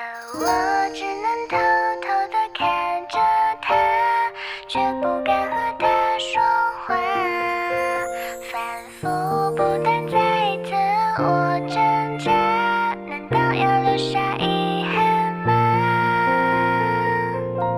我只能偷偷地看着他，却不敢和他说话，反复不断在自我挣扎，难道要留下遗憾吗？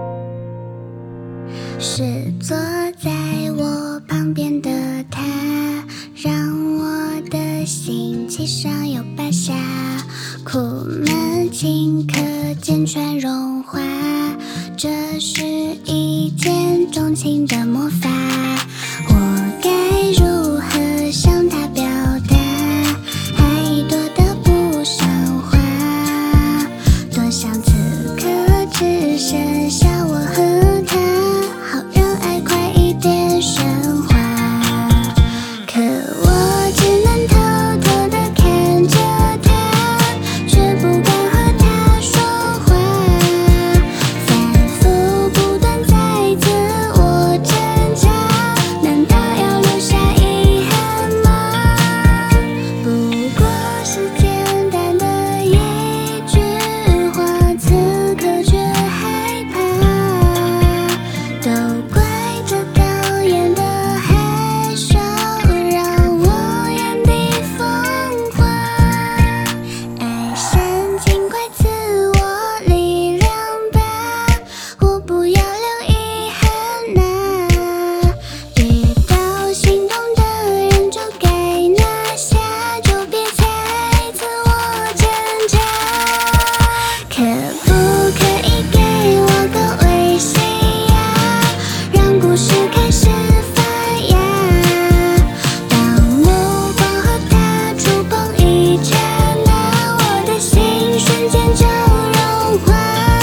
是坐在我旁边的他，让我的心七上又八下，苦闷顷刻间全融化，这是一见钟情的魔法，我该如何向他表达？爱多得不像话，多想此刻只剩下我和他，好让爱快一点升华。可我只能偷偷地看着他，却不敢和他说话，反复不断在自我挣扎，难道要留下遗憾吗？不过是简单的一句话，此刻却害怕，都怪这导演的害羞，让我原地疯狂。爱神尽快赐我力量吧，我不要留遗憾啊，遇到心动的人就该拿下，就别再自我挣扎。可不可以给我个微信呀，让故事开始发芽，当目光和他触碰一刹那，我的心瞬间就融化。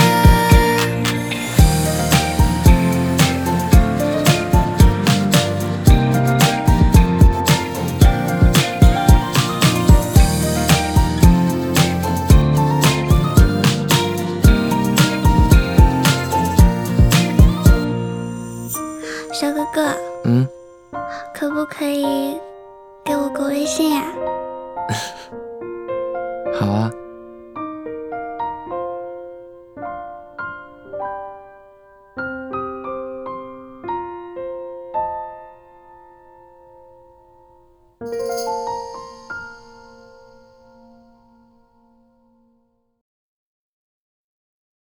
小哥哥，可不可以给我个微信呀？ 好啊。